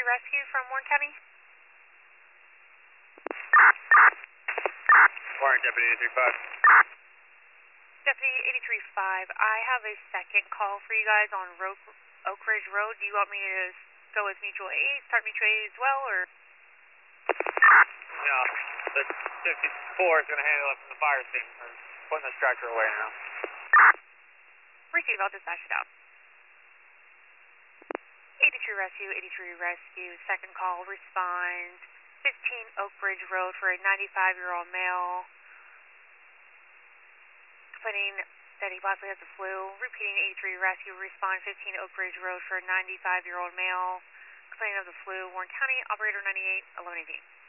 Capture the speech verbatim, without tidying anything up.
Rescue from Warren County. Warren, Deputy eighty-three five. Deputy eighty-three five, I have a second call for you guys on Road, Oak Ridge Road. Do you want me to go with mutual aid, start mutual aid as well, or? No, the fifty-four is going to handle it from the fire scene. We're putting this tractor away now. Receive, I'll dispatch it out. eighty-three Rescue, eighty-three Rescue, second call, respond fifteen Oak Ridge Road for a ninety-five-year-old male complaining that he possibly has the flu. Repeating eighty-three Rescue, respond fifteen Oak Ridge Road for a ninety-five-year-old male complaining of the flu. Warren County, operator ninety-eight, eleven eighteen.